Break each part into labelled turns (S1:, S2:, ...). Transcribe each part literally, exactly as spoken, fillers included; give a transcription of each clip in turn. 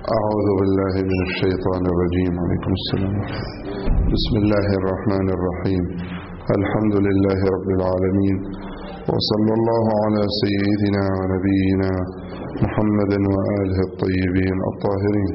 S1: أعوذ بالله من الشيطان الرجيم. عليكم السلام. بسم الله الرحمن الرحيم. الحمد لله رب العالمين، وصلى الله على سيدنا ونبينا محمد وآله الطيبين الطاهرين.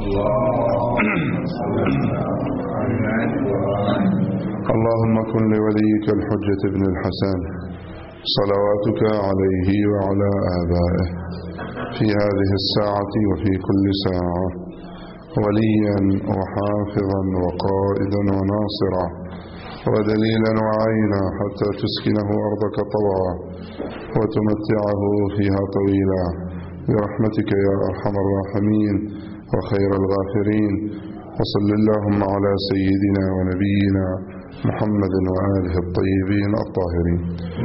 S1: اللهم كن لوليك الحجة ابن الحسن صلواتك عليه وعلى آبائه في هذه الساعة وفي كل ساعة وليا وحافظا وقائدا وناصرا ودليلا وعينا حتى تسكنه أرضك طوعا وتمتعه فيها طويلا برحمتك يا أرحم الراحمين وخير الغافرين. وصل اللهم على سيدنا ونبينا محمد وآله الطيبين الطاهرين.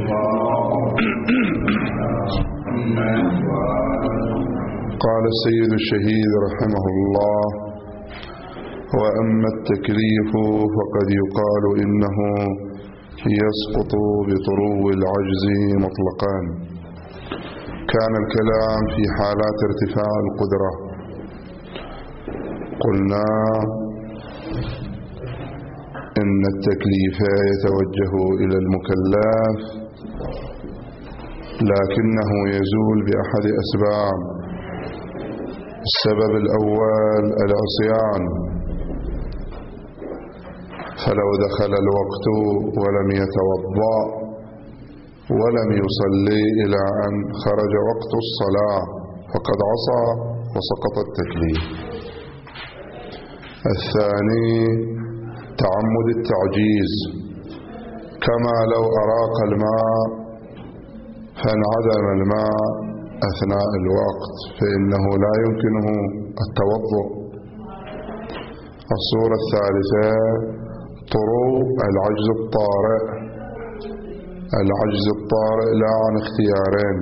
S1: قال السيد الشهيد رحمه الله: وأما التكليف فقد يقال إنه يسقط بطرو العجز مطلقا. كان الكلام في حالات ارتفاع القدرة. قلنا إن التكليف يتوجه إلى المكلف، لكنه يزول بأحد أسباب. السبب الأول العصيان، فلو دخل الوقت ولم يتوضأ ولم يصلي إلى أن خرج وقت الصلاة فقد عصى وسقط التكليف. الثاني تعمد التعجيز، كما لو أراق الماء فانعدم الماء أثناء الوقت فإنه لا يمكنه التوضؤ. الصورة الثالثة طرو العجز الطارئ. العجز الطارئ لا عن اختيارين.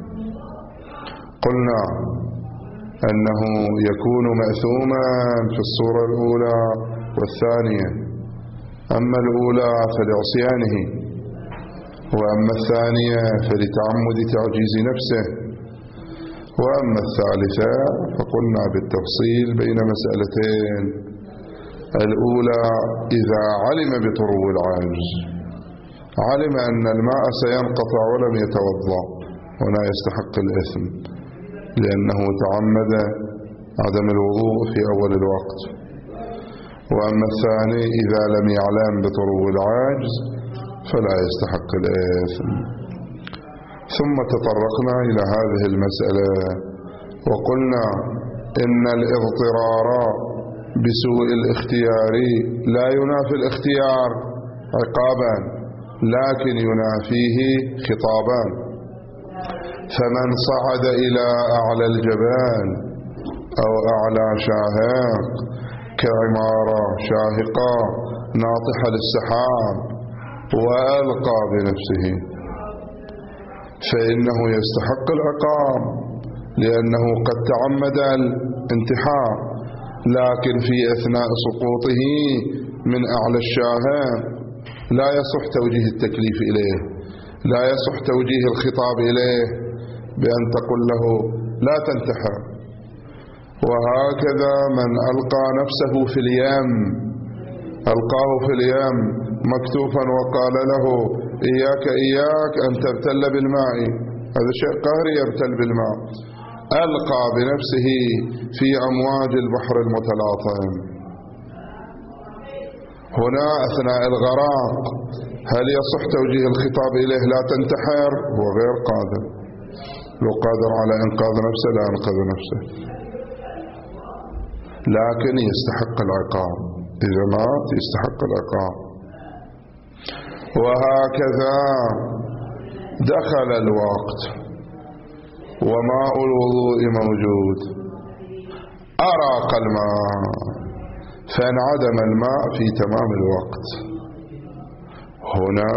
S1: قلنا أنه يكون مأثوما في الصورة الأولى والثانية، أما الأولى فلعصيانه، وأما الثانية فلتعمد تعجيز نفسه، وأما الثالثة فقلنا بالتفصيل بين مسألتين. الأولى إذا علم بطرو العجز، علم أن الماء سينقطع ولم يتوضأ، هنا يستحق الإثم لأنه تعمد عدم الوضوء في أول الوقت. وأما الثاني إذا لم يعلم بطرو العجز فلا يستحق الإثم. ثم تطرقنا إلى هذه المسألة وقلنا إن الاضطرار بسوء الاختيار لا ينافي الاختيار عقابا، لكن ينافيه خطابا. فمن صعد إلى أعلى الجبال أو أعلى شاهق كعمارة شاهقة ناطحة للسحاب وألقى بنفسه فإنه يستحق العقاب لأنه قد تعمد الانتحار، لكن في أثناء سقوطه من أعلى الشاهق لا يصح توجيه التكليف إليه، لا يصح توجيه الخطاب إليه بأن تقول له لا تنتحر. وهكذا من ألقى نفسه في اليم، ألقاه في اليم مكتوفا وقال له إياك إياك أن تبتل بالماء، هذا شيء قهري يبتل بالماء، ألقى بنفسه في أمواج البحر المتلاطم. هنا أثناء الغراق هل يصح توجيه الخطاب إليه لا تنتحر؟ هو غير قادر، لو قادر على إنقاذ نفسه لا ينقذ نفسه، لكن يستحق العقاب، إذا مات يستحق العقاب. وهكذا دخل الوقت وماء الوضوء موجود، أراق الماء فانعدم الماء في تمام الوقت. هنا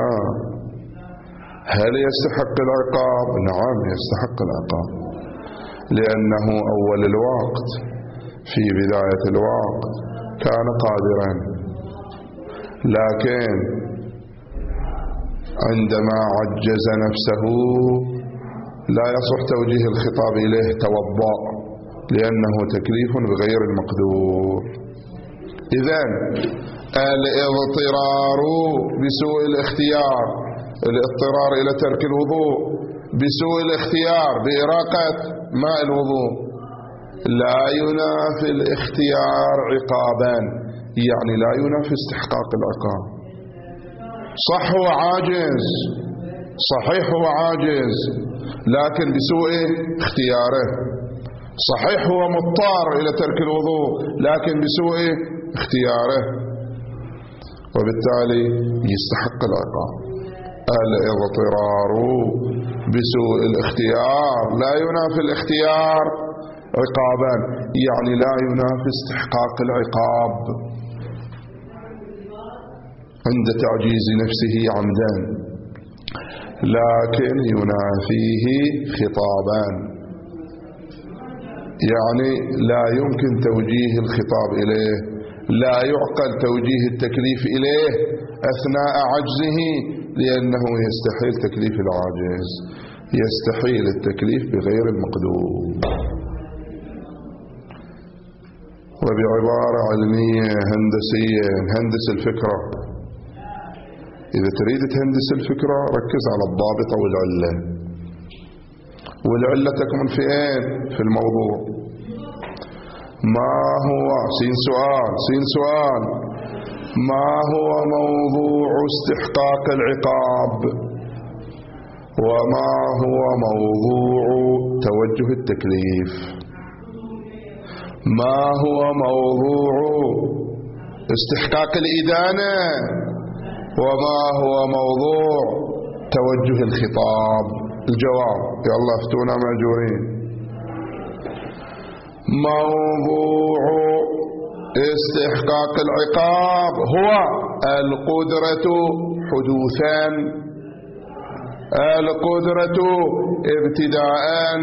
S1: هل يستحق العقاب؟ نعم يستحق العقاب، لأنه أول الوقت في بداية الوقت كان قادرا، لكن عندما عجز نفسه لا يصح توجيه الخطاب إليه توضأ، لأنه تكليف بغير المقدور. إذن الاضطرار بسوء الاختيار، الاضطرار إلى ترك الوضوء بسوء الاختيار بإراقة ماء الوضوء لا ينافي الاختيار عقابا، يعني لا ينافي استحقاق العقاب. صح هو عاجز، صحيح هو عاجز، لكن بسوء اختياره. صحيح هو مضطر إلى ترك الوضوء لكن بسوء اختياره، وبالتالي يستحق العقاب. الاضطرار بسوء الاختيار لا ينافي الاختيار عقابا، يعني لا ينافي استحقاق العقاب عند تعجيز نفسه عمدا، لكن ينافيه خطابا، يعني لا يمكن توجيه الخطاب إليه، لا يعقل توجيه التكليف إليه أثناء عجزه، لأنه يستحيل تكليف العاجز، يستحيل التكليف بغير المقدور. وبعبارة علمية هندسية نهندس الفكرة. إذا تريد تهندس الفكرة ركز على الضابط والعلة، والعلة تكمن في اين؟ في الموضوع. ما هو سين سؤال سين سؤال ما هو موضوع استحقاق العقاب، وما هو موضوع توجه التكليف؟ ما هو موضوع استحقاق الإدانة، وما هو موضوع توجه الخطاب؟ الجواب يلا افتونا مأجورين. موضوع استحقاق العقاب هو القدرة حدوثا، القدرة ابتداء.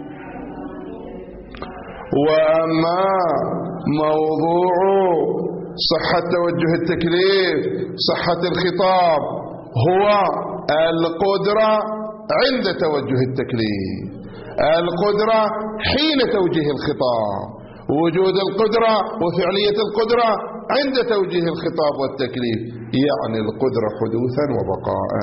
S1: وأما موضوع صحة توجه التكليف، صحة الخطاب، هو القدرة عند توجه التكليف، القدرة حين توجيه الخطاب، وجود القدرة وفعلية القدرة عند توجيه الخطاب والتكليف، يعني القدرة حدوثا وبقاء.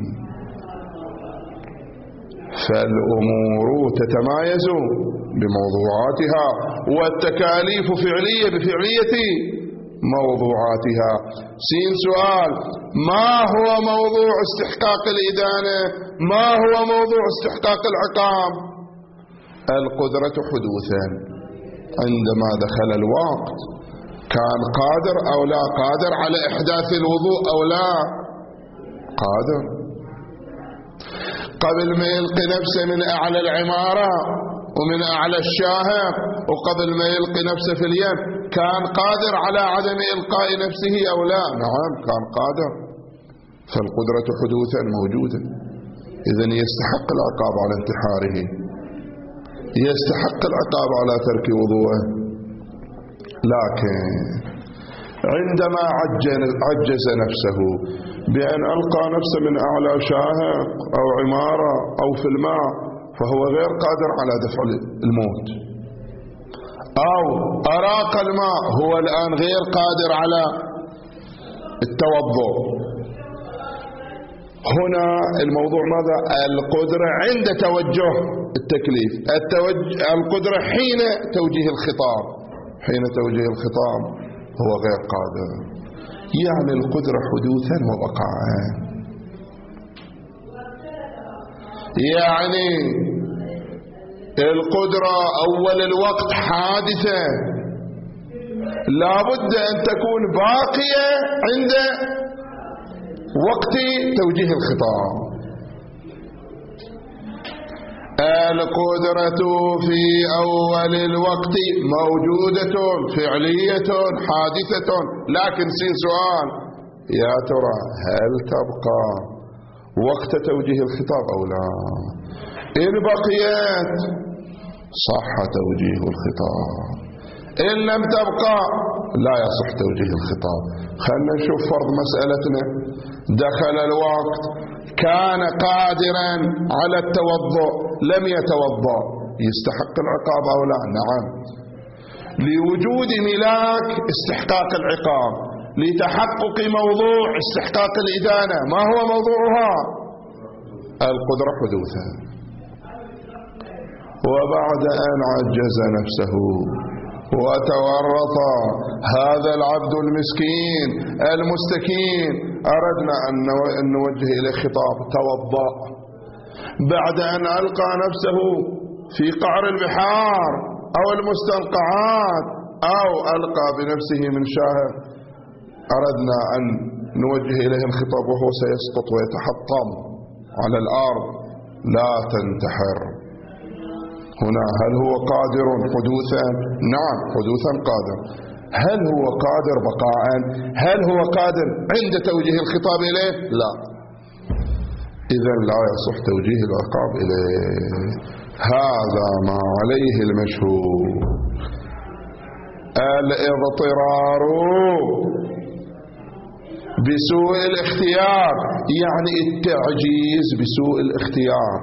S1: فالأمور تتمايز بموضوعاتها، والتكاليف فعلية بفعلية موضوعاتها. سين سؤال ما هو موضوع استحقاق الإدانة؟ ما هو موضوع استحقاق العقاب؟ القدرة حدوثا، عندما دخل الوقت كان قادر أو لا قادر على إحداث الوضوء أو لا قادر، قبل ما يلقي نفسه من أعلى العمارة ومن أعلى الشاهق، وقبل ما يلقي نفسه في اليم كان قادر على عدم إلقاء نفسه أو لا؟ نعم كان قادر. فالقدرة حدوثا موجودة، إذن يستحق العقاب على انتحاره، يستحق العقاب على ترك وضوءه. لكن عندما عجز نفسه بأن ألقى نفسه من أعلى شاهق أو عمارة أو في الماء، فهو غير قادر على دفع الموت. أو أراق الماء، هو الآن غير قادر على التوضؤ. هنا الموضوع ماذا؟ القدرة عند توجه التكليف، التوجه القدرة حين توجيه الخطاب، حين توجيه الخطاب هو غير قادر، يعني القدرة حدوثا وبقاء. يعني القدرة أول الوقت حادثة، لا بد أن تكون باقية عند وقت توجيه الخطاب. القدرة في أول الوقت موجودة فعلية حادثة، لكن سين سؤال يا ترى هل تبقى وقت توجيه الخطاب أو لا؟ إن بقيت صح توجيه الخطاب، إن لم تبقى لا يصح توجيه الخطاب. خلنا نشوف فرض مسألتنا. دخل الوقت، كان قادرا على التوضؤ لم يتوضأ، يستحق العقاب أو لا؟ نعم. لوجود ملاك استحقاق العقاب، لتحقق موضوع استحقاق الإدانة. ما هو موضوعها؟ القدرة حدوثا. وبعد أن عجز نفسه وتورط هذا العبد المسكين المستكين، أردنا أن نوجه إليه خطاب: توضأ. بعد أن ألقى نفسه في قعر البحار أو المستنقعات أو ألقى بنفسه من شاهق، أردنا أن نوجه إليه الخطاب وهو سيسقط ويتحطم على الأرض: لا تنتحر. هنا هل هو قادر حدوثا؟ نعم، حدوثا قادر. هل هو قادر بقاء؟ هل هو قادر عند توجيه الخطاب إليه؟ لا. إذن لا يصح توجيه العقاب إليه. هذا ما عليه المشهور. الاضطرار بسوء الاختيار، يعني التعجيز بسوء الاختيار،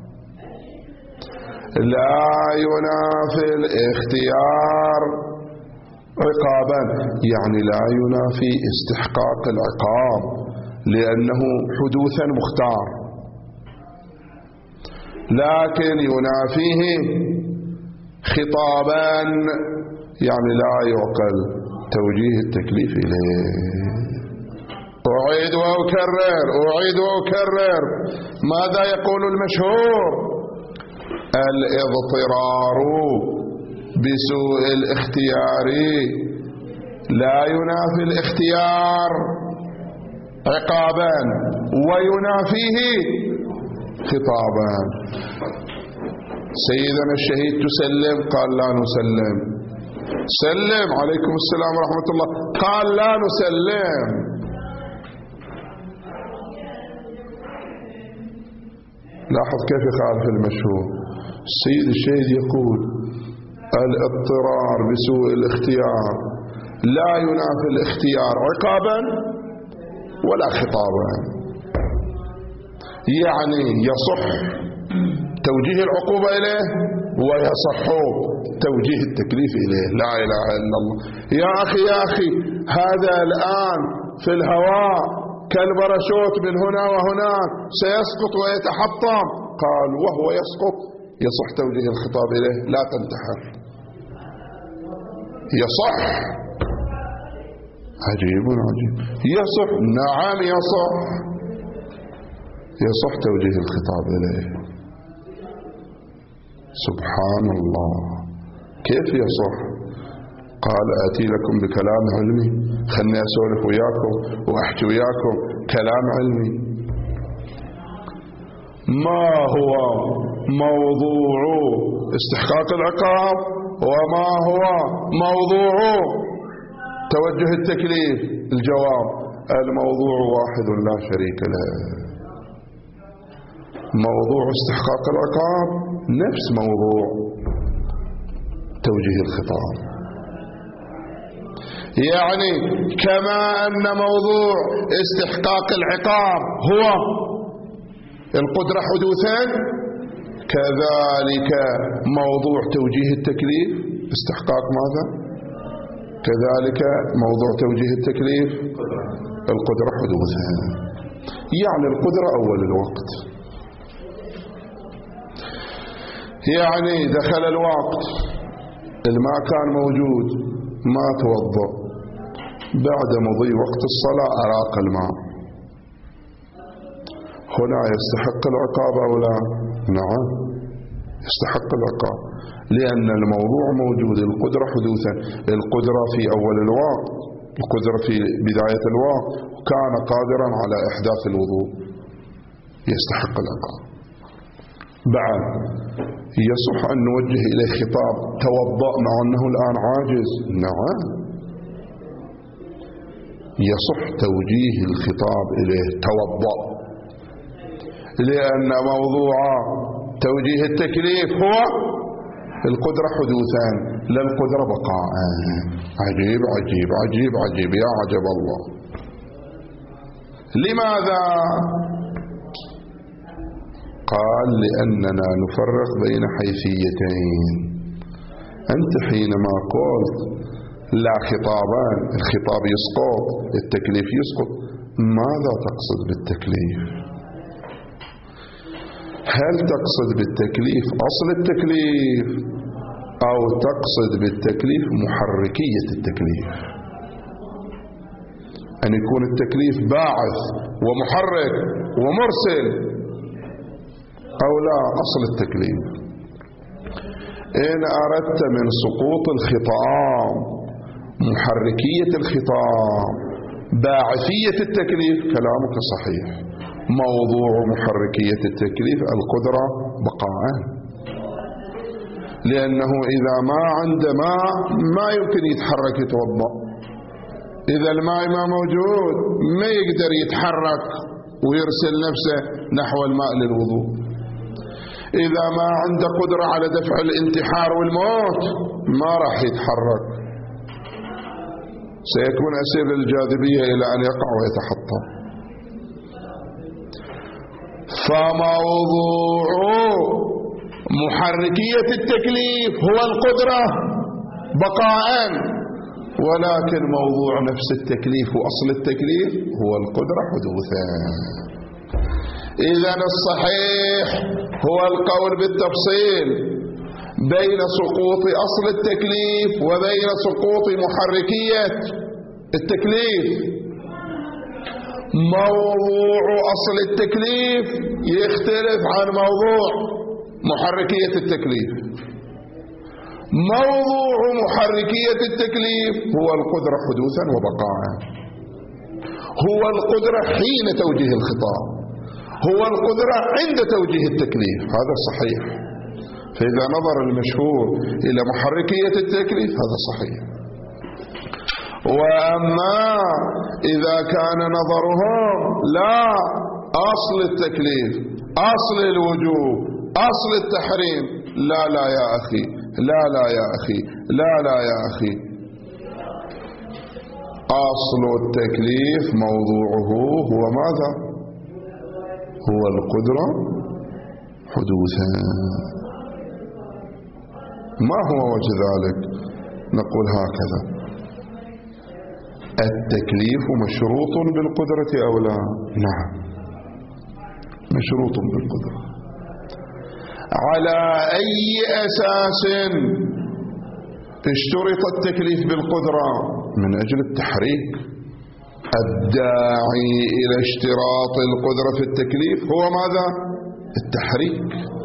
S1: لا ينافي الاختيار عقابا، يعني لا ينافي استحقاق العقاب لأنه حدوثا مختار، لكن ينافيه خطابا، يعني لا يعقل توجيه التكليف إليه. أعيد وأكرر أعيد وأكرر ماذا يقول المشهور؟ الاضطرار بسوء الاختيار لا ينافي الاختيار عقابا وينافيه خطابا. سيدنا الشهيد تسلم؟ قال لا نسلم. سلم. عليكم السلام ورحمة الله. قال لا نسلم. لاحظ كيف يخالف المشهور. السيد الشهيد يقول الاضطرار بسوء الاختيار لا ينافي الاختيار عقابا ولا خطابا، يعني يصح توجيه العقوبة إليه ويصح توجيه التكليف إليه. لا إله إلا الله. يا أخي يا أخي هذا الآن في الهواء كالبرشوت من هنا وهناك سيسقط ويتحطم. قال وهو يسقط يصح توجيه الخطاب إليه: لا تنتحر. يصح. عجيب عجيب. يصح. نعم يصح. يصح توجيه الخطاب إليه. سبحان الله. كيف يصح؟ قال آتي لكم بكلام علمي، خلني أسولف وياكم وأحكي وياكم كلام علمي. ما هو موضوع استحقاق العقاب وما هو موضوع توجه التكليف؟ الجواب: الموضوع واحد لا شريك له. موضوع استحقاق العقاب نفس موضوع توجيه الخطاب، يعني كما أن موضوع استحقاق العقاب هو القدرة حدوثا، كذلك موضوع توجيه التكليف استحقاق ماذا؟ كذلك موضوع توجيه التكليف القدرة حدوثا، يعني القدرة أول الوقت، يعني دخل الوقت الماء كان موجود ما توضأ، بعد مضي وقت الصلاة أراق الماء، هنا يستحق العقاب أو لا؟ نعم يستحق العقاب، لأن الموضوع موجود، القدرة حدوثا، القدرة في أول الوقت، القدرة في بداية الوقت، وكان قادرا على إحداث الوضوء، يستحق العقاب. بعد يصح أن نوجه إليه خطاب: توضأ، مع أنه الآن عاجز. نعم يصح توجيه الخطاب إليه: توضأ، لأن موضوع توجيه التكليف هو القدرة حدوثا لا القدرة بقاء. عجيب عجيب عجيب عجيب يا عجب الله. لماذا؟ قال لأننا نفرق بين حيثيتين. أنت حينما قلت لا خطابان، الخطاب يسقط، التكليف يسقط، ماذا تقصد بالتكليف؟ هل تقصد بالتكليف أصل التكليف أو تقصد بالتكليف محركية التكليف؟ أن يكون التكليف باعث ومحرك ومرسل، أو لا أصل التكليف؟ إن أردت من سقوط الخطاب محركية الخطاب باعثية التكليف كلامك صحيح. موضوع محركية التكليف القدرة بقاء، لأنه إذا ما عنده ماء ما يمكن يتحرك يتوضأ. إذا الماء ما موجود ما يقدر يتحرك ويرسل نفسه نحو الماء للوضوء. إذا ما عنده قدرة على دفع الانتحار والموت ما راح يتحرك، سيكون أسير للجاذبية إلى أن يقع ويتحطم. فموضوع محركية التكليف هو القدرة بقاء، ولكن موضوع نفس التكليف وأصل التكليف هو القدرة حدوثا. إذن الصحيح هو القول بالتفصيل بين سقوط أصل التكليف وبين سقوط محركية التكليف. موضوع أصل التكليف يختلف عن موضوع محركية التكليف. موضوع محركية التكليف هو القدرة حدوثا وبقاء، هو القدرة حين توجيه الخطاب، هو القدرة عند توجيه التكليف. هذا صحيح. فإذا نظر المشهور إلى محركية التكليف هذا صحيح. وأما إذا كان نظرهم لا أصل التكليف، أصل الوجوب، أصل التحريم، لا لا يا أخي، لا لا يا أخي، لا لا يا أخي، أصل التكليف موضوعه هو ماذا؟ هو القدرة حدوثا. ما هو وجه ذلك؟ نقول هكذا: التكليف مشروط بالقدرة أو لا؟ نعم، مشروط بالقدرة. على أي أساس اشترط التكليف بالقدرة؟ من أجل التحريك. الداعي إلى اشتراط القدرة في التكليف هو ماذا؟ التحريك.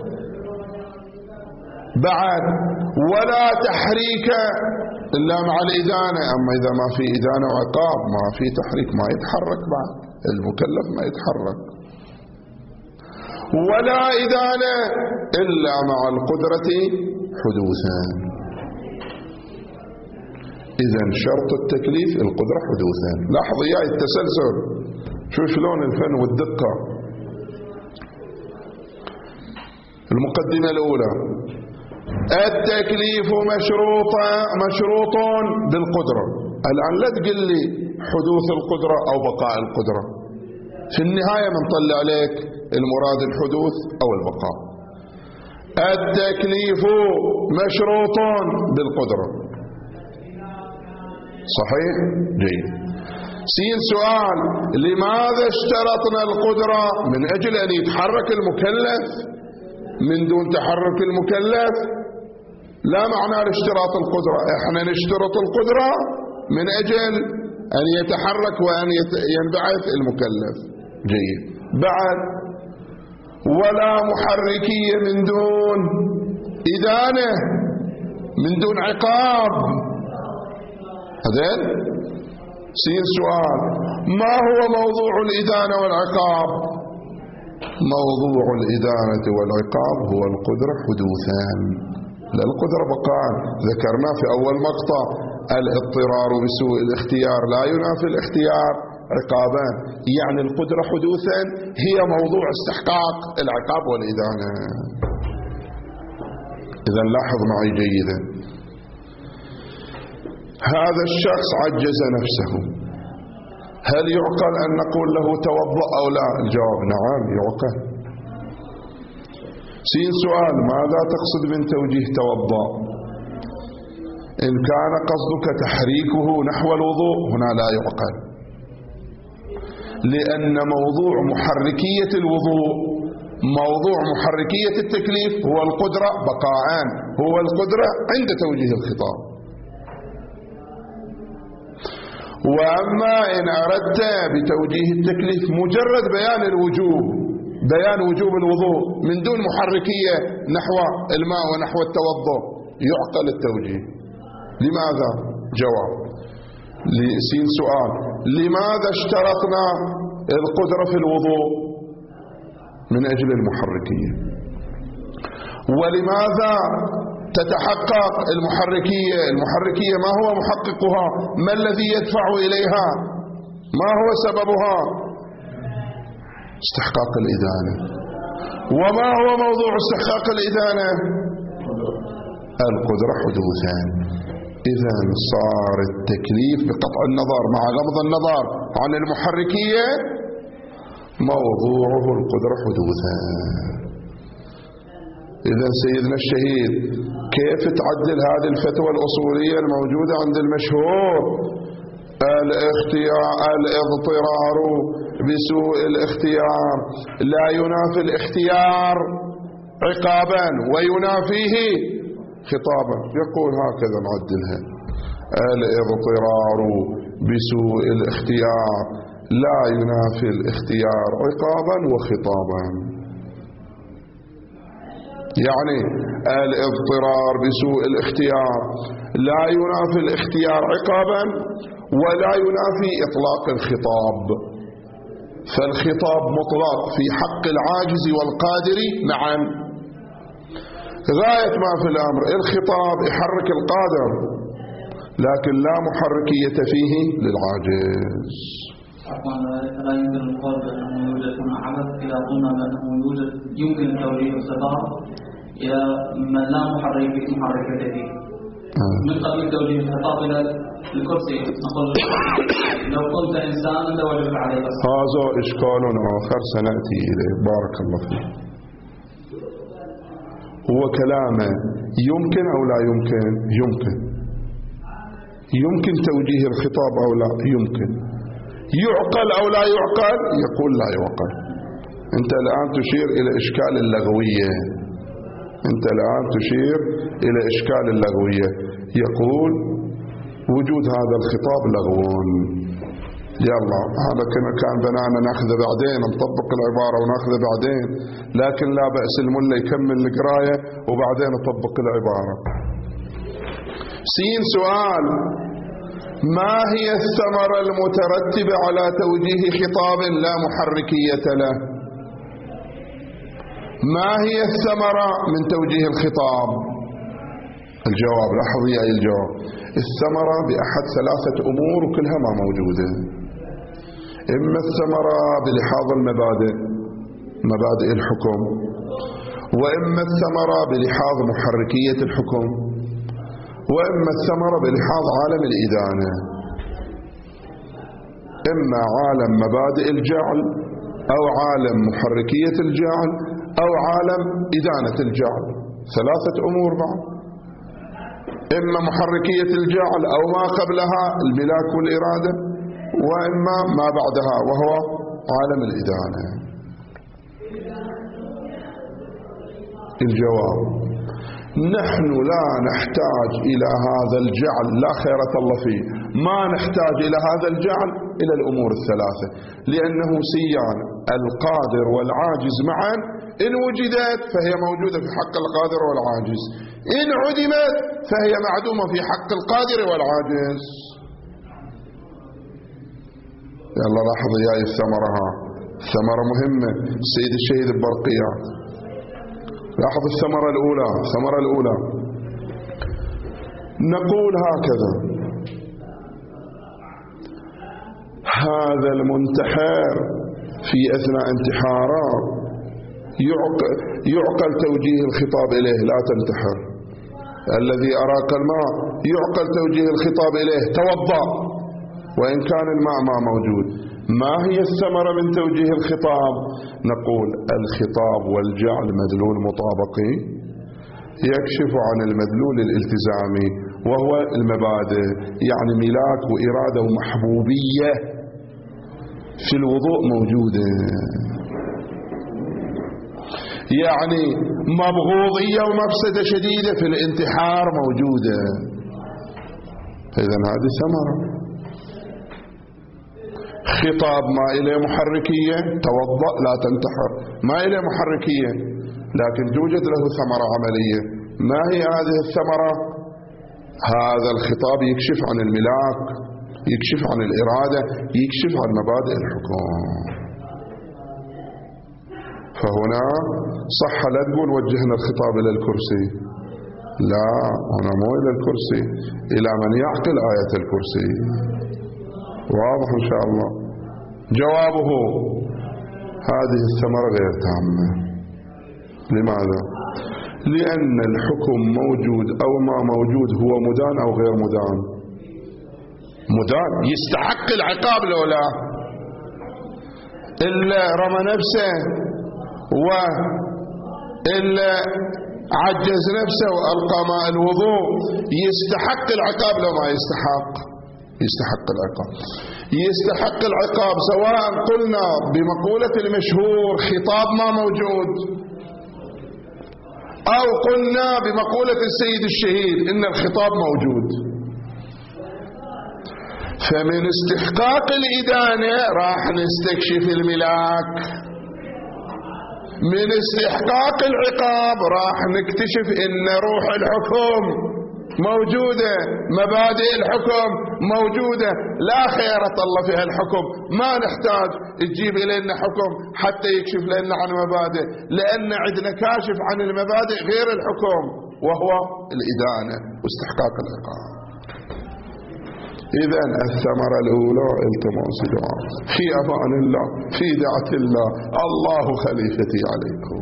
S1: بعد ولا تحريك إلا مع الإدانة. أما إذا ما في إدانة وعقاب ما في تحريك، ما يتحرك بعد المكلف، ما يتحرك. ولا إدانة إلا مع القدرة حدوثا. إذن شرط التكليف القدرة حدوثا. لاحظ يا التسلسل، شو شلون الفن والدقة. المقدمة الأولى: التكليف مشروط مشروط بالقدرة. الآن لا تقل لي حدوث القدرة أو بقاء القدرة، في النهاية بنطلع عليك المراد الحدوث أو البقاء. التكليف مشروط بالقدرة، صحيح؟ جيد. سين سؤال: لماذا اشترطنا القدرة؟ من أجل أن يتحرك المكلف. من دون تحرك المكلف لا معنى لاشتراط القدرة. احنا نشترط القدرة من أجل أن يتحرك وأن ينبعث المكلف. جيد. بعد: ولا محركية من دون إدانة، من دون عقاب. هذين. سين سؤال: ما هو موضوع الإدانة والعقاب؟ موضوع الإدانة والعقاب هو القدرة حدوثا، لا القدرة بقاء. ذكرنا في أول مقطع: الاضطرار بسوء الاختيار لا ينافي الاختيار عقابان. يعني القدرة حدوثا هي موضوع استحقاق العقاب والإدانة. إذا لاحظ معي جيدا، هذا الشخص عجز نفسه، هل يعقل أن نقول له توضأ أو لا؟ الجواب نعم يعقل. سين سؤال: ماذا تقصد من توجيه توضأ؟ إن كان قصدك تحريكه نحو الوضوء هنا لا يعقل، لأن موضوع محركية الوضوء موضوع محركية التكليف هو القدرة بقاء، هو القدرة عند توجيه الخطاب. وأما إن أردت بتوجيه التكليف مجرد بيان الوجوب، بيان وجوب الوضوء من دون محركية نحو الماء ونحو التوضؤ، يعقل التوجيه. لماذا؟ جواب: لسين سؤال: لماذا اشترطنا القدرة في الوضوء؟ من أجل المحركية. ولماذا تتحقق المحركية؟ المحركية ما هو محققها؟ ما الذي يدفع إليها؟ ما هو سببها؟ استحقاق الإدانة. وما هو موضوع استحقاق الإدانة؟ القدرة حدوثا. إذا صار التكليف بقطع النظر مع غض النظر عن المحركية موضوعه القدرة حدوثا. إذا سيدنا الشهيد كيف تعدل هذه الفتوى الأصولية الموجودة عند المشهور؟ الاختيار الاضطرار بسوء الاختيار لا ينافي الاختيار عقابا وينافيه خطابا. يقول هكذا نعدلها: الاضطرار بسوء الاختيار لا ينافي الاختيار عقابا وخطابا. يعني الاضطرار بسوء الاختيار لا ينافي الاختيار عقابا ولا ينافي إطلاق الخطاب. فالخطاب مطلق في حق العاجز والقادر معا. غاية ما في الأمر الخطاب يحرك القادر، لكن لا محركية فيه للعاجز.
S2: لا يمكن القول بأنه يوجد هنا عبث إذا قلنا بأنه يوجد يمكن توجيه الخطاب إلى ما لا محركة فيه. من قبل توجيه الخطاب إلى الكرسي نقول لو كنت إنسانا لوجب عليك.
S1: هذا إشكال آخر سنأتي إليه. بارك الله فيك. هو كلامه يمكن أو لا يمكن؟ يمكن. يمكن توجيه الخطاب أو لا؟ يمكن. يعقل أو لا يعقل؟ يقول لا يعقل. أنت الآن تشير إلى إشكال اللغوية. أنت الآن تشير إلى إشكال اللغوية. يقول وجود هذا الخطاب لغو. يلا هذا كان بنانا ناخذه بعدين، نطبق العبارة وناخذه بعدين، لكن لا بأس الملا يكمل القراية وبعدين نطبق العبارة. سين سؤال: ما هي الثمرة المترتبة على توجيه خطاب لا محركية له؟ ما هي الثمرة من توجيه الخطاب؟ الجواب، لاحظي أي الجواب: الثمرة بأحد ثلاثة أمور وكلها ما موجودة. إما الثمرة بلحاظ المبادئ، مبادئ الحكم، وإما الثمرة بلحاظ محركية الحكم، وإما الثمرة بلحاظ عالم الإدانة. إما عالم مبادئ الجعل أو عالم محركية الجعل أو عالم إدانة الجعل. ثلاثة أمور بعد: إما محركية الجعل أو ما قبلها الملاك والإرادة، وإما ما بعدها وهو عالم الإدانة. الجواب: نحن لا نحتاج إلى هذا الجعل، لا خيرة الله فيه، ما نحتاج إلى هذا الجعل إلى الأمور الثلاثة، لأنه سيان القادر والعاجز معا إن وجدت فهي موجودة في حق القادر والعاجز، إن عدمت فهي معدومة في حق القادر والعاجز. يلا لاحظ يا الثمرة، ها ثمرة مهمة. السيد الشهيد البرقية لاحظ الثمرة الأولى. الثمرة الأولى نقول هكذا: هذا المنتحر في أثناء انتحاره يعقل, يعقل توجيه الخطاب إليه لا تنتحر. الذي أراق الماء يعقل توجيه الخطاب إليه توضأ، وإن كان الماء ما موجود. ما هي الثمرة من توجيه الخطاب؟ نقول الخطاب والجعل مدلول مطابقي يكشف عن المدلول الالتزامي وهو المبادئ، يعني ملاك وإرادة ومحبوبية في الوضوء موجودة، يعني مبغوضية ومفسدة شديدة في الانتحار موجودة. إذن هذه ثمرة. خطاب ما إليه محركية، توضأ لا تنتحر، ما إليه محركية لكن توجد له ثمرة عملية. ما هي هذه الثمرة؟ هذا الخطاب يكشف عن الملاك، يكشف عن الإرادة، يكشف عن مبادئ الحكم. فهنا صح لا تقول وجهنا الخطاب إلى الكرسي، لا، هنا مو إلى الكرسي، إلى من يعقل آية الكرسي. واضح إن شاء الله. جوابه هذه الثمرة غير تامة. لماذا؟ لأن الحكم موجود أو ما موجود هو مدان أو غير مدان. مدان يستحق العقاب لولا إلا رمى نفسه وإلا عجز نفسه وألقى ماء الوضوء يستحق العقاب لو ما يستحق، يستحق العقاب، يستحق العقاب سواء قلنا بمقولة المشهور خطاب ما موجود أو قلنا بمقولة السيد الشهيد إن الخطاب موجود. فمن استحقاق الإدانة راح نستكشف الملاك، من استحقاق العقاب راح نكتشف إن روح الحكم موجودة، مبادئ الحكم موجودة، لا خيرة الله في الحكم، ما نحتاج تجيب إلينا حكم حتى يكشف لنا عن مبادئ، لأن عندنا كاشف عن المبادئ غير الحكم وهو الإدانة واستحقاق العقاب. إذن الثمرة الأولى التماس دعاء في أمان الله، في دعة الله، الله خليفتي عليكم.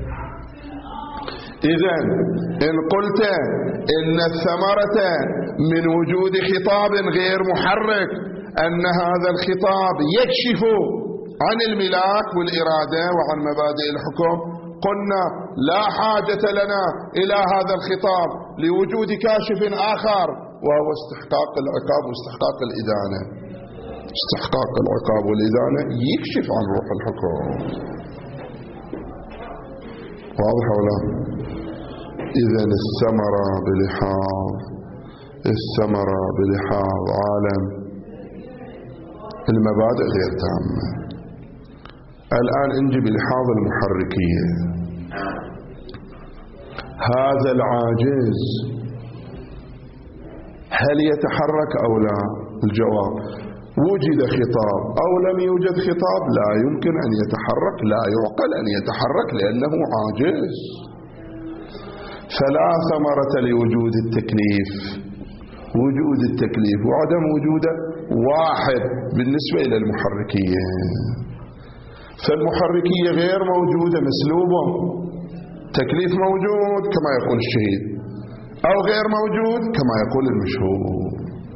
S1: إذن إن قلت إن الثمرة من وجود خطاب غير محرك أن هذا الخطاب يكشف عن الملاك والإرادة وعن مبادئ الحكم، قلنا لا حاجة لنا إلى هذا الخطاب لوجود كاشف آخر وهو استحقاق العقاب واستحقاق الإدانة. استحقاق العقاب والإدانة يكشف عن روح الحكم. واضح ولا؟ إذن الثمرة بلحاظ الثمرة بلحاظ عالم المبادئ غير تامة. الآن نجي بلحاظ المحركية. هذا العاجز هل يتحرك أو لا؟ الجواب وجد خطاب أو لم يوجد خطاب لا يمكن أن يتحرك، لا يعقل أن يتحرك لأنه عاجز. فلا ثمرة لوجود التكليف، وجود التكليف وعدم وجوده واحد بالنسبة إلى المحركية. فالمحركية غير موجودة مسلوبة، تكليف موجود كما يقول الشهيد أو غير موجود كما يقول المشهور.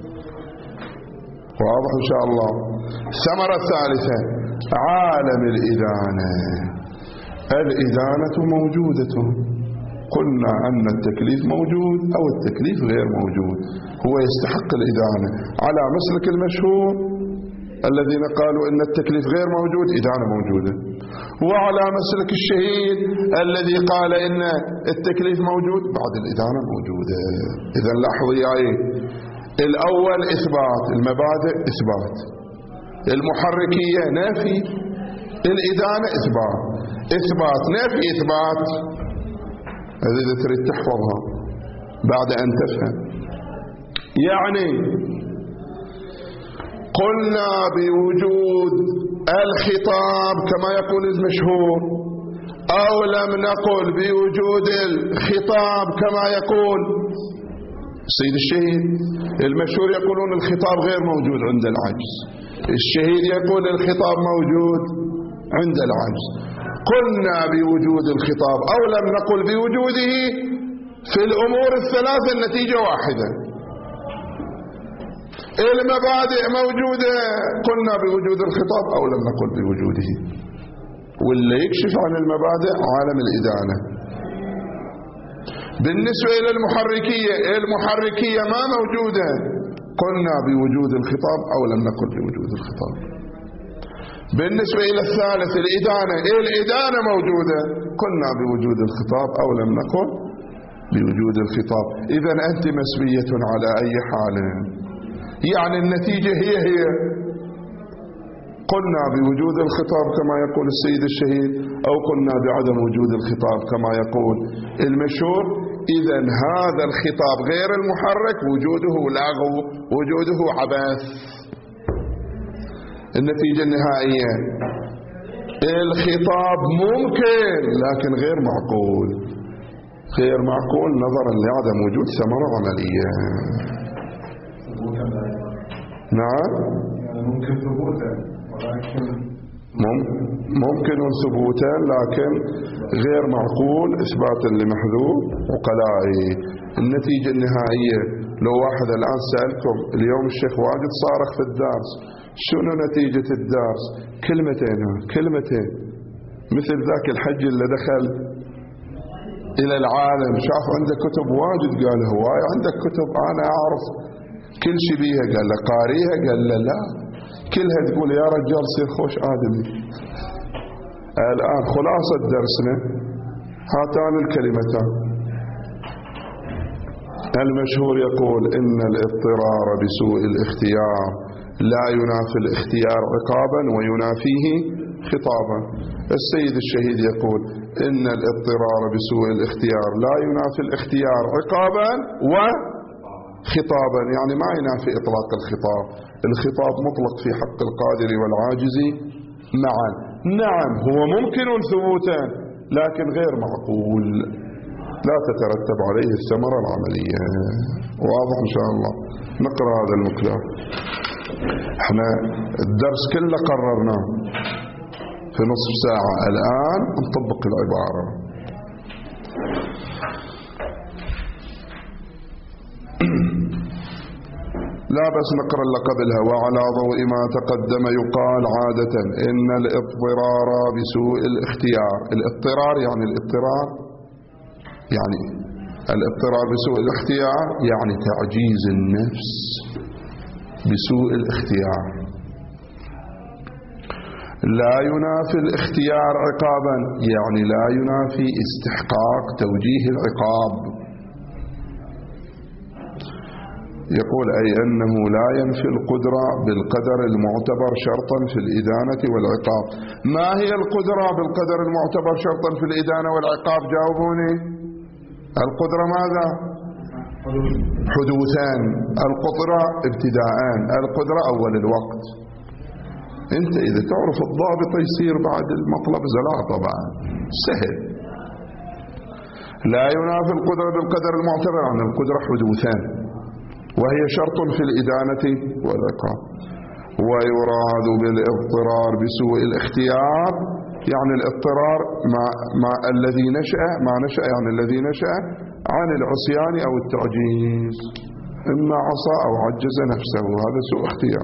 S1: واضح إن شاء الله. الثمرة الثالثة عالم الإدانة. الإدانة موجودة، قلنا أن التكليف موجود أو التكليف غير موجود، هو يستحق الإدانة على مسلك المشهور الذين قالوا أن التكليف غير موجود إدانة موجودة، وعلى مسلك الشهيد الذي قال إن التكليف موجود بعد الإدانة موجودة. إذن لاحظوا ياي، الأول إثبات المبادئ، إثبات المحركية، نفي الإدانة، إثبات إثبات نفي إثبات. هذه إذا تريد تحفظها بعد أن تفهم. يعني قلنا بوجود الخطاب كما يقول المشهور أو لم نقل بوجود الخطاب كما يقول السيد الشهيد. المشهور يقولون الخطاب غير موجود عند العجز، الشهيد يقول الخطاب موجود عند العجز. قلنا بوجود الخطاب أو لم نقل بوجوده في الأمور الثلاثة النتيجة واحدة. المبادئ موجودة، قلنا بوجود الخطاب أو لم نقل بوجوده. واللي يكشف عن المبادئ عالم الإدانة. بالنسبة إلى المحركية، المحركية ما موجودة، قلنا بوجود الخطاب أو لم نقل بوجود الخطاب. بالنسبة إلى الثالث الإدانة، الإدانة موجودة، قلنا بوجود الخطاب أو لم نقل بوجود الخطاب. إذن أنت مسبية على أي حال، يعني النتيجة هي هي. قلنا بوجود الخطاب كما يقول السيد الشهيد، أو قلنا بعدم وجود الخطاب كما يقول المشهور. إذن هذا الخطاب غير المحرك وجوده لغو، وجوده عبث. النتيجة النهائية الخطاب ممكن لكن غير معقول، غير معقول نظرا لعدم وجود ثمرة عملية. نعم
S3: ممكن ثبوتا ولكن
S1: ممكن ثبوتا لكن غير معقول إثباتا لمحذوف عقلائي. النتيجة النهائية لو واحد الآن سألكم اليوم الشيخ واجد صارخ في الدرس، شنو نتيجة الدرس؟ كلمتين كلمتين، مثل ذاك الحج اللي دخل إلى العالم شاف عنده كتب واجد، قال هواي عندك كتب أنا أعرف كل شيء بيها، قال له قاريها؟ قال له لا، كلها تقول يا رجال صير خوش آدمي. الآن خلاصة درسنا هاتان الكلمتان. المشهور يقول إن الاضطرار بسوء الاختيار لا ينافي الاختيار عقابا وينافيه خطابا. السيد الشهيد يقول إن الاضطرار بسوء الاختيار لا ينافي الاختيار عقابا وخطابا، يعني ما ينافي إطلاق الخطاب. الخطاب مطلق في حق القادر والعاجز معا. نعم هو ممكن ثبوتا لكن غير معقول، لا تترتب عليه الثمرة العملية. واضح إن شاء الله؟ نقرأ هذا المقدار. احنا الدرس كله قررناه في نصف ساعة، الآن نطبق العبارة. لا بس نقرأ اللي قبلها. وعلى ضوء ما تقدم يقال عادة إن الاضطرار بسوء الاختيار. الاضطرار يعني الاضطرار يعني الاضطرار بسوء الاختيار يعني تعجيز النفس بسوء الاختيار. لا ينافي الاختيار عقابا، يعني لا ينافي استحقاق توجيه العقاب. يقول أي أنه لا ينفي القدرة بالقدر المعتبر شرطا في الإدانة والعقاب. ما هي القدرة بالقدر المعتبر شرطا في الإدانة والعقاب؟ جاوبوني. القدرة ماذا؟ حدوثان. القدرة ابتداءان. القدرة أول الوقت. انت اذا تعرف الضابط يصير بعد المطلب زلاء طبعا سهل. لا ينافي القدرة بالقدر المعتبر عن القدرة حدوثان وهي شرط في الإدانة والعقاب. ويراد بالاضطرار بسوء الاختيار يعني الاضطرار مع, مع الذي نشأ ما نشأ يعني الذي نشأ عن العصيان أو التعجيز، إما عصى أو عجز نفسه، هذا سوء اختيار.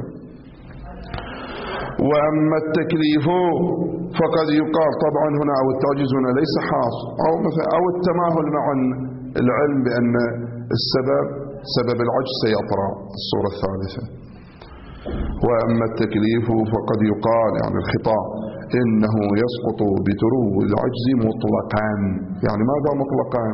S1: وأما التكليف فقد يقال طبعا هنا أو التعجيز هنا ليس حاص أو مثلا أو التماهل مع العلم بأن السبب سبب العجز سيطرأ، الصورة الثالثة. وأما التكليف فقد يقال يعني الخطاب إنه يسقط بترو العجز مطلقا. يعني ماذا مطلقا؟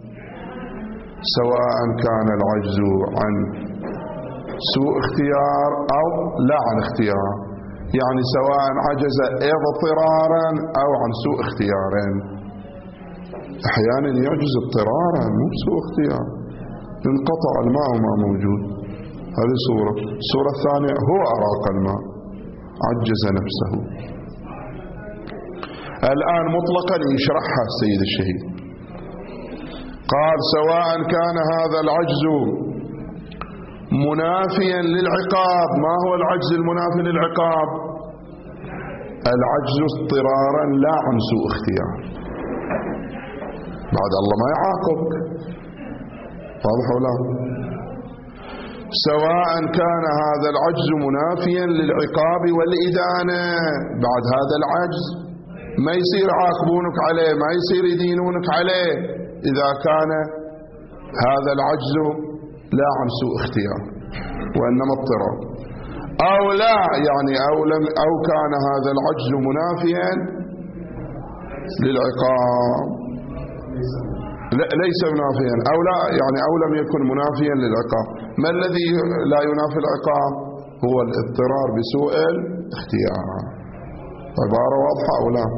S1: سواء كان العجز عن سوء اختيار أو لا عن اختيار، يعني سواء عجز اضطرارا أو عن سوء اختيار. أحيانا يعجز اضطرارا مو سوء اختيار، انقطع الماء وما موجود، هذه صورة. الصورة الثانية هو أراق الماء عجز نفسه. الآن مطلقا يشرحها السيد الشهيد، قال سواء كان هذا العجز منافيا للعقاب. ما هو العجز المنافي للعقاب؟ العجز اضطرارا لا عن سوء اختيار. بعد الله ما يعاقب، واضح ولا؟ سواء كان هذا العجز منافيا للعقاب والإدانة. بعد هذا العجز ما يصير عاقبونك عليه، ما يصير يدينونك عليه إذا كان هذا العجز لا عن سوء اختيار وإنما اضطرار، أو لا يعني أو, لم أو كان هذا العجز منافيا للعقاب، ليس منافيا أو لا يعني أو لم يكن منافيا للعقاب. ما الذي لا ينافي العقاب؟ هو الاضطرار بسوء الاختيار. عبارة واضحة أو لا؟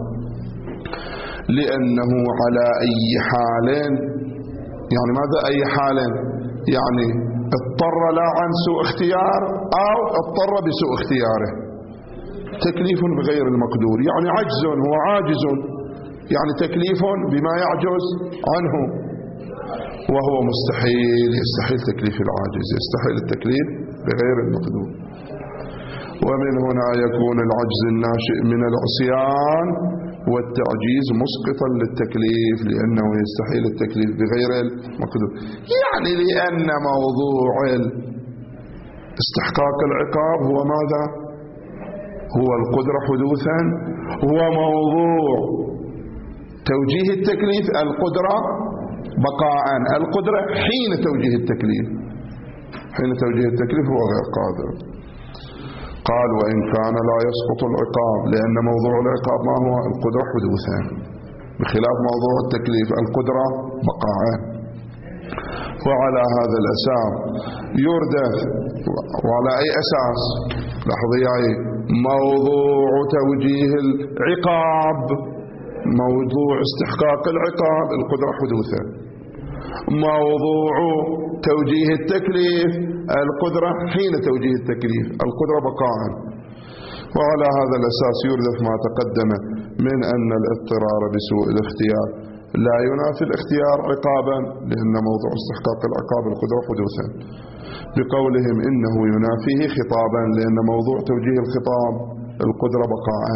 S1: لأنه على أي حال، يعني ماذا أي حال؟ يعني اضطر لا عن سوء اختيار أو اضطر بسوء اختياره. تكليف بغير المقدور يعني عجز، هو عاجز، يعني تكليف بما يعجز عنه، وهو مستحيل، يستحيل تكليف العاجز، يستحيل التكليف بغير المقدور. ومن هنا يكون العجز الناشئ من العصيان والتعجيز مسقطا للتكليف، لأنه يستحيل التكليف بغير المقدور. يعني لأن موضوع استحقاق العقاب هو ماذا؟ هو القدرة حدوثا، هو موضوع توجيه التكليف القدرة بقاء، القدرة حين توجيه التكليف، حين توجيه التكليف هو غير قادر. قال وإن كان لا يسقط العقاب، لأن موضوع العقاب ما هو؟ القدرة حدوثا، بخلاف موضوع التكليف القدرة بقاء. وعلى هذا الأساس يردف، وعلى أي أساس؟ لحظية، موضوع توجيه العقاب، موضوع استحقاق العقاب القدرة حدوثا، موضوع توجيه التكليف القدرة حين توجيه التكليف القدرة بقاء. وعلى هذا الأساس يردف ما تقدم من أن الاضطرار بسوء الاختيار لا ينافي الاختيار عقابا، لأن موضوع استحقاق العقاب القدرة حدوثا، بقولهم إنه ينافيه خطابا، لأن موضوع توجيه الخطاب القدرة بقاء.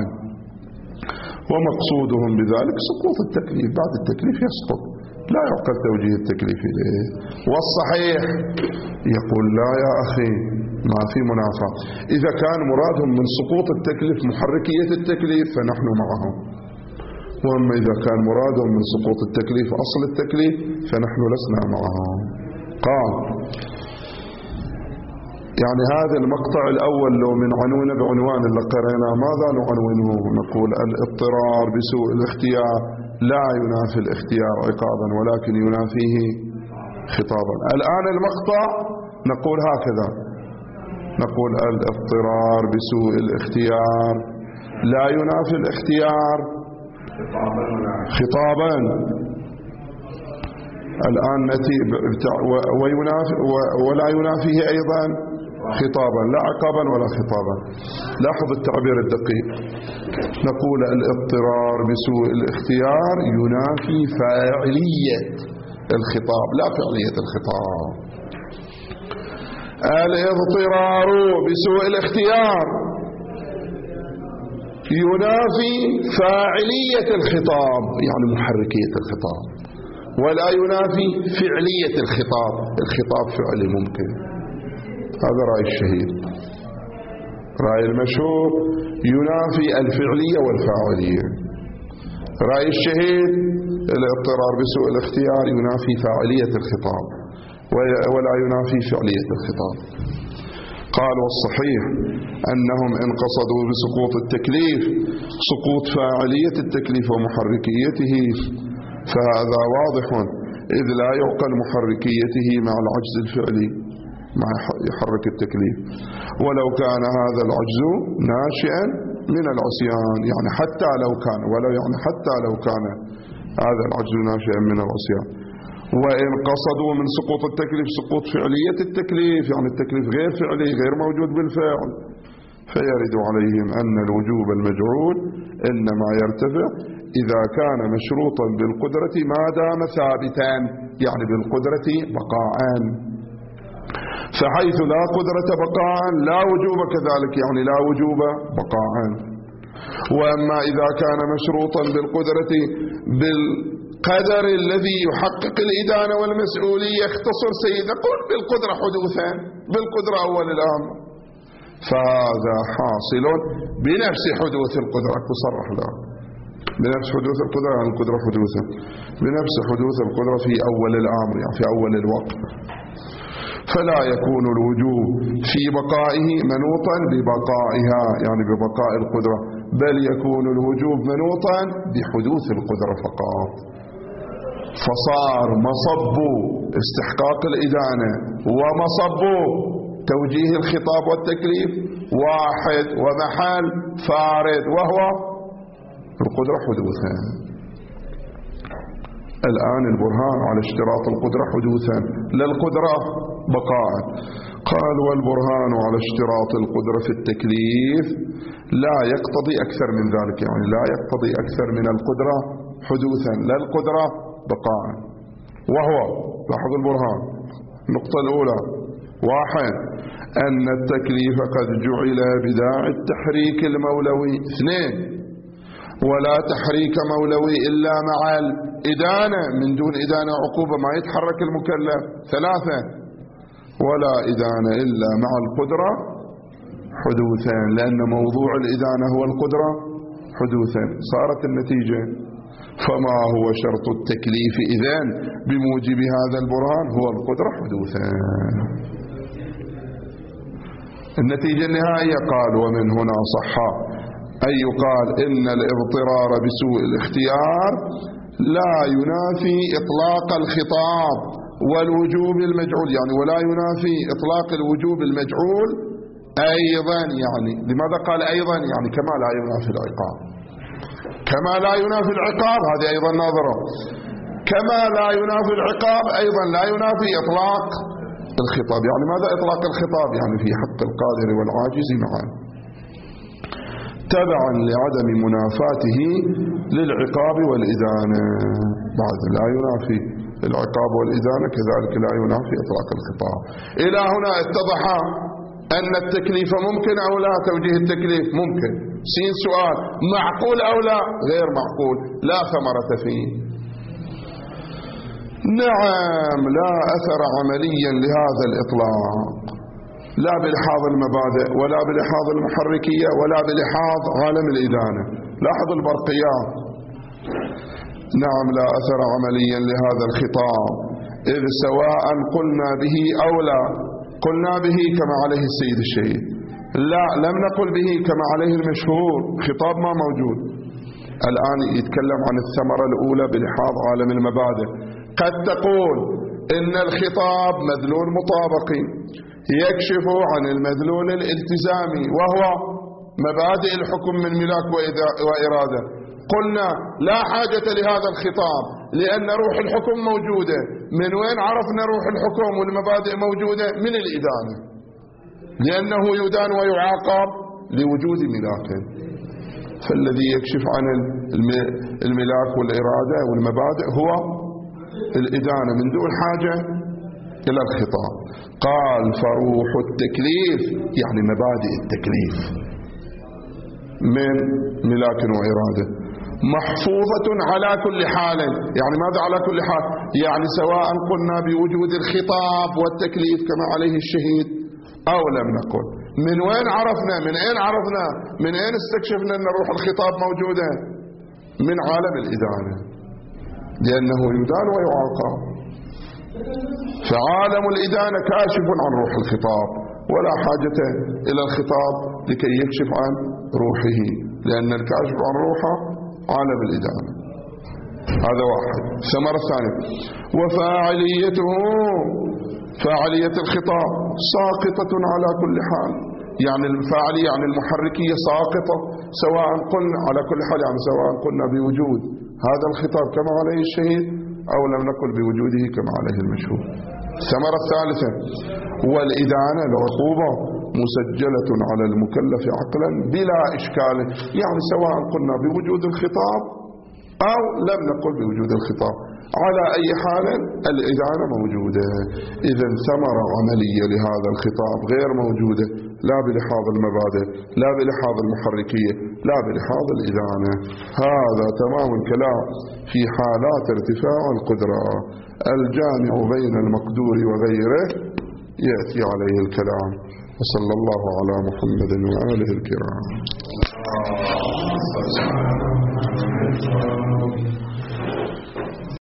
S1: ومقصودهم بذلك سقوط التكليف، بعد التكليف يسقط، لا يعقل توجيه التكليف إليه. والصحيح يقول لا يا أخي، ما في منافاة. إذا كان مرادهم من سقوط التكليف محركية التكليف فنحن معهم، وأما إذا كان مرادهم من سقوط التكليف أصل التكليف فنحن لسنا معهم. قال يعني هذا المقطع الأول لو من عنونه بعنوان اللي قرأنا ماذا نعنونه؟ نقول الاضطرار بسوء الاختيار لا ينافي الاختيار عقابا ولكن ينافيه خطابا. الآن المقطع نقول هكذا، نقول الاضطرار بسوء الاختيار لا ينافي الاختيار خطابا. الآن نأتي وينافي ولا ينافيه أيضا خطابا، لا عقابا ولا خطابا. لاحظ التعبير الدقيق، نقول الاضطرار بسوء الاختيار ينافي فاعلية الخطاب لا فعلية الخطاب. الاضطرار بسوء الاختيار ينافي فاعلية الخطاب يعني محركية الخطاب، ولا ينافي فعلية الخطاب، الخطاب فعلي ممكن. هذا رأي الشهيد. رأي المشهور ينافي الفعلية والفاعلية. رأي الشهيد الاضطرار بسوء الاختيار ينافي فاعلية الخطاب ولا ينافي فعلية الخطاب. قال والصحيح أنهم إن قصدوا بسقوط التكليف سقوط فاعلية التكليف ومحركيته فهذا واضح، إذ لا يعقل محركيته مع العجز الفعلي مع يحرك التكليف، ولو كان هذا العجز ناشئا من العصيان، يعني حتى لو كان ولو يعني حتى لو كان هذا العجز ناشئا من العصيان. وإن قصدوا من سقوط التكليف سقوط فعلية التكليف، يعني التكليف غير فعلي غير موجود بالفعل، فيرد عليهم أن الوجوب المجعول إنما يرتفع إذا كان مشروطا بالقدرة ما دام ثابتا، يعني بالقدرة بقاء، فحيث لا قدرة بقاء لا وجوب كذلك، يعني لا وجوب بقاء. وأما إذا كان مشروطا بالقدرة بالقدر الذي يحقق الإدانة والمسؤولية، اختصر سيد قل بالقدرة حدوثا، بالقدرة أول الأمر، فهذا حاصل بنفس حدوث القدرة. تصرح له بنفس حدوث القدرة، يعني القدرة حدوثا بنفس حدوث القدرة في أول الأمر، يعني في أول الوقت. فلا يكون الوجوب في بقائه منوطا ببقائها، يعني ببقاء القدرة، بل يكون الوجوب منوطا بحدوث القدرة فقط. فصار مصب استحقاق الإدانة ومصب توجيه الخطاب والتكليف واحد ومحل فارد، وهو القدرة حدوثا. الآن البرهان على اشتراط القدرة حدوثا لا القدرة بقاء. قال والبرهان على اشتراط القدرة في التكليف لا يقتضي أكثر من ذلك، يعني لا يقتضي أكثر من القدرة حدوثا لا القدرة بقاء. وهو لاحظ البرهان النقطة الأولى: واحد، أن التكليف قد جعل بداعي التحريك المولوي. اثنين، ولا تحريك مولوي إلا مع الإدانة، من دون إدانة عقوبة ما يتحرك المكلف. ثلاثة، ولا إدانة إلا مع القدرة حدوثا، لأن موضوع الإدانة هو القدرة حدوثا. صارت النتيجة: فما هو شرط التكليف إذن بموجب هذا البرهان؟ هو القدرة حدوثا. النتيجة النهائية: قال ومن هنا صح أن يقال إن الاضطرار بسوء الاختيار لا ينافي إطلاق الخطاب والوجوب المجعول، يعني ولا ينافي إطلاق الوجوب المجعول أيضا. يعني لماذا قال أيضا؟ يعني كما لا ينافي العقاب، كما لا ينافي العقاب، هذه أيضا ناظرة. كما لا ينافي العقاب أيضا لا ينافي إطلاق الخطاب. يعني ماذا إطلاق الخطاب؟ يعني في حق القادر والعاجز معا، تبعا لعدم منافاته للعقاب والإدانة. بعد لا ينافي العقاب والإدانة كذلك لا ينافي إطلاق الخطاب. إلى هنا اتضح أن التكليف ممكن أو لا؟ توجيه التكليف ممكن. سين سؤال: معقول أو لا؟ غير معقول، لا ثمرة فيه. نعم، لا أثر عمليا لهذا الإطلاق، لا بلحاظ المبادئ ولا بلحاظ المحركية ولا بلحاظ عالم الإدانة. لاحظ البرقيات: نعم، لا أثر عمليا لهذا الخطاب، إذ سواء قلنا به أو لا. قلنا به كما عليه السيد الشهيد، لا لم نقل به كما عليه المشهور، خطاب ما موجود. الآن يتكلم عن الثمرة الأولى بلحاظ عالم المبادئ. قد تقول إن الخطاب مدلول مطابقي يكشف عن المدلول الالتزامي، وهو مبادئ الحكم من ملاك وإرادة. قلنا لا حاجة لهذا الخطاب لأن روح الحكم موجودة. من وين عرفنا روح الحكم والمبادئ موجودة؟ من الإدانة، لأنه يدان ويعاقب لوجود ملاك. فالذي يكشف عن الملاك والإرادة والمبادئ هو الإدانة من دون حاجة إلى الخطاب. قال فروح التكليف يعني مبادئ التكليف من ملاك وإرادة محفوظة على كل حال. يعني ماذا على كل حال؟ يعني سواء قلنا بوجود الخطاب والتكليف كما عليه الشهيد أو لم نقل. من وين عرفنا؟ من أين عرفنا؟ من أين استكشفنا أن روح الخطاب موجودة؟ من عالم الإدانة، لأنه يدان ويعاقب. فعالم الإدانة كاشف عن روح الخطاب، ولا حاجة إلى الخطاب لكي يكشف عن روحه، لأن الكاشف عن روحه عالم الإدانة. هذا واحد. الثمرة الثانية: وفاعليته، فاعلية الخطاب ساقطة على كل حال. يعني الفاعلية يعني المحركية ساقطة، سواء قلنا على كل حال، يعني سواء قلنا بوجود هذا الخطاب كما عليه الشهيد أو لم نقل بوجوده كما عليه المشهور. الثمرة الثالثة: والإدانة العقوبة مسجلة على المكلف عقلا بلا إشكال. يعني سواء قلنا بوجود الخطاب أو لم نقل بوجود الخطاب، على أي حال الإدانة موجودة. إذن ثمرة عملية لهذا الخطاب غير موجودة، لا بلحاظ المبادئ لا بلحاظ المحركية لا بلحاظ الإدانة. هذا تمام الكلام في حالات ارتفاع القدرة. الجامع بين المقدور وغيره يأتي عليه الكلام. وصلى الله على محمد وآله الكرام.